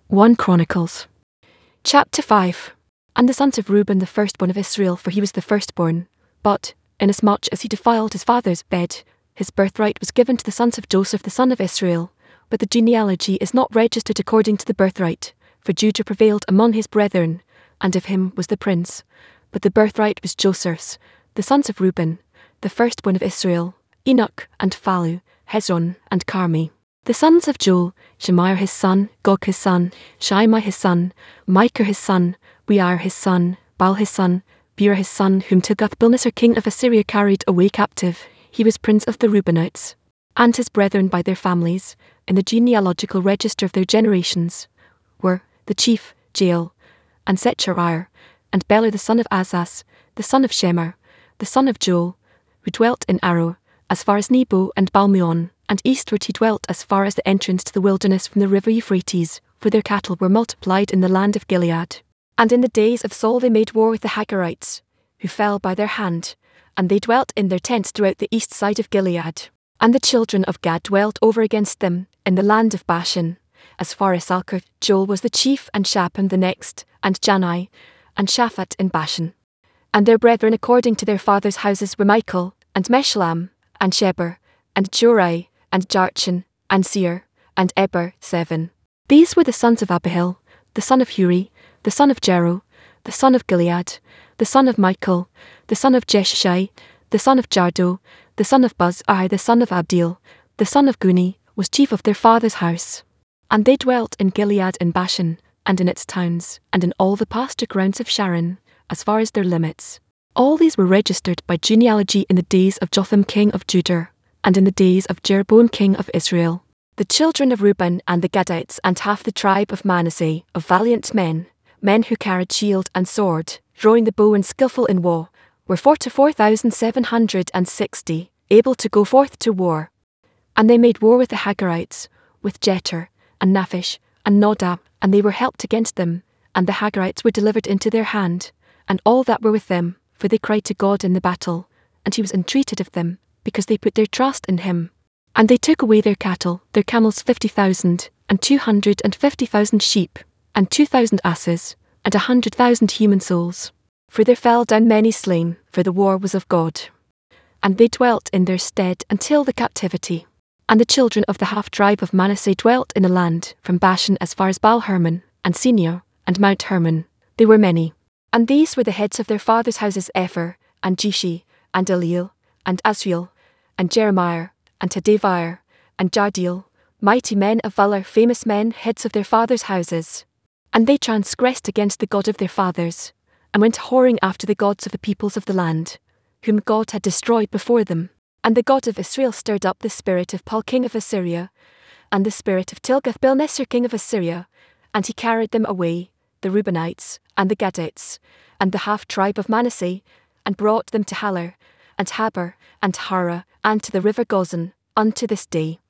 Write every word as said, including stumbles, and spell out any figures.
First Chronicles. Chapter five. And the sons of Reuben the firstborn of Israel, for he was the firstborn. But, inasmuch as he defiled his father's bed, his birthright was given to the sons of Joseph the son of Israel. But the genealogy is not registered according to the birthright, for Judah prevailed among his brethren, and of him was the prince. But the birthright was Joseph's, the sons of Reuben, the firstborn of Israel, Enoch, and Phalu, Hezron, and Carmi. The sons of Joel, Shemaiah his son, Gog his son, Shimei his son, Micah his son, Weir his son, Baal his son, Bera his son, whom Tiglath-Pilneser king of Assyria carried away captive. He was prince of the Reubenites. And his brethren by their families, in the genealogical register of their generations, were the chief, Jael, and Zechariah, and Beller the son of Azaz, the son of Shemer, the son of Joel, who dwelt in Aroer, as far as Nebo and Balmeon, and eastward he dwelt as far as the entrance to the wilderness from the river Euphrates, for their cattle were multiplied in the land of Gilead. And in the days of Saul they made war with the Hagarites, who fell by their hand, and they dwelt in their tents throughout the east side of Gilead. And the children of Gad dwelt over against them, in the land of Bashan, as far as Salcah. Joel was the chief, and Shaphan the next, and Janai, and Shaphat in Bashan. And their brethren according to their fathers' houses were Michael, and Meshullam, and Sheber, and Jorai, and Jarchan, and Seir, and Eber, seven. These were the sons of Abihail, the son of Huri, the son of Jero, the son of Gilead, the son of Michael, the son of Jeshai, the son of Jardo, the son of Buz-ai, the son of Abdiel, the son of Guni, was chief of their father's house. And they dwelt in Gilead and Bashan, and in its towns, and in all the pasture grounds of Sharon, as far as their limits. All these were registered by genealogy in the days of Jotham king of Judah, and in the days of Jeroboam king of Israel. The children of Reuben and the Gadites and half the tribe of Manasseh, of valiant men, men who carried shield and sword, drawing the bow and skillful in war, were forty-four thousand seven hundred and sixty, able to go forth to war. And they made war with the Hagarites, with Jeter, and Naphish, and Nodab, and they were helped against them, and the Hagarites were delivered into their hand, and all that were with them, for they cried to God in the battle, and he was entreated of them, because they put their trust in him. And they took away their cattle, their camels fifty thousand, and two hundred and fifty thousand sheep, and two thousand asses, and a hundred thousand human souls. For there fell down many slain, for the war was of God. And they dwelt in their stead until the captivity. And the children of the half-tribe of Manasseh dwelt in a land, from Bashan as far as Baal-Hermon, and Senir, and Mount Hermon. They were many. And these were the heads of their fathers' houses: Epher, and Jishi, and Eliel, and Azriel, and Jeremiah, and Tadavir, and Jardiel, mighty men of valour, famous men, heads of their fathers' houses. And they transgressed against the God of their fathers, and went whoring after the gods of the peoples of the land, whom God had destroyed before them. And the God of Israel stirred up the spirit of Pul king of Assyria, and the spirit of Tiglath-Pilneser king of Assyria, and he carried them away, the Reubenites, and the Gadites, and the half-tribe of Manasseh, and brought them to Halah, and Habor, and Hara, and to the river Gozan, unto this day.